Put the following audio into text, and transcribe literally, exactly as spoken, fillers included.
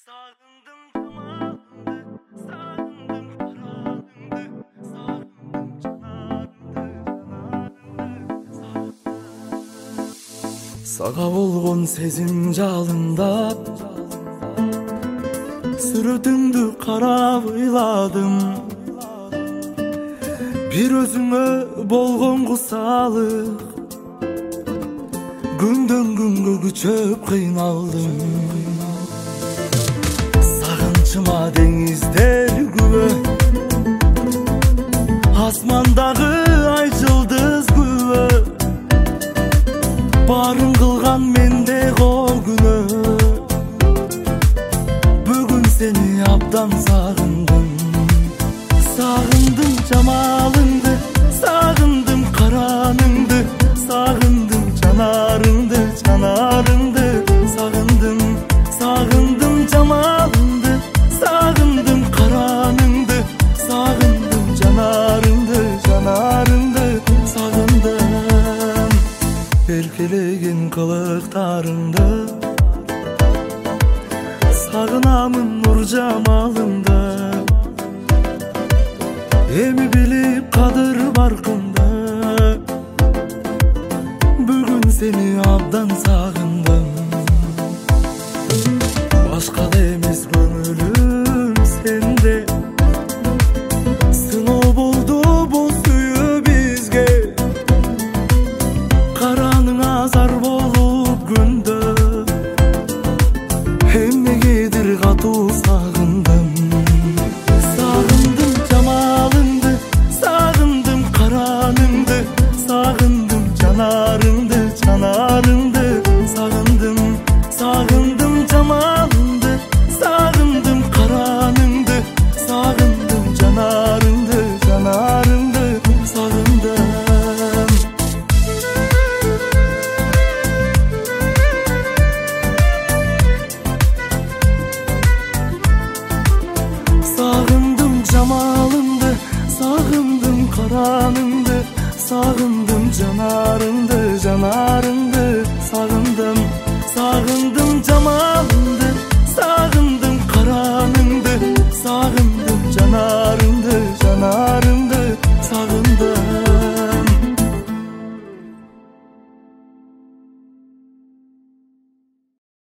Sağındım camalındı, sağındım karanındı, sağındım canarındı, canarındı, sağındım. Sağa болгон сезим жалында сүрөтүңдү карап ыйладым. Бир өзүңө болгон кусалык күндөн күнгө күчөп кыйналдым. Сагынчыма деңиздер күбө, асмандагы ай жылдыз күбө, барын кылган менде кол күнөө. Бүгүн сени абдан сагындым. Сагындым жамалыңды, сагындым караныңды, сагындым жанарыңды, жанарыңды сагындым. Сагындым жамалыңды, сагындым караныңды, сагындым жанарыңды, жанарыңды сагындым. Эркелеген кылыктарыңды сагынамын нур жамалыңда. Эми билип кадыр баркында, бүгүн сени абдан сагындым. Башкада эмес көңүлүм сенде, сыноо болду бул сүйүү бизге. Караның азар болуп күндө, эмнегедир катуу сагындым. Сагындым жамалыңды, сагындым караныңды, сагындым жанарыңды, жанарыңды сагындым. Сагындым жамалыңды, сагындым караныңды, сагындым жанарыңды, жанарыңды сагындым. Сагындым жамалыңды, сагындым караныңды, сагындым жанарыңды, жанарыңды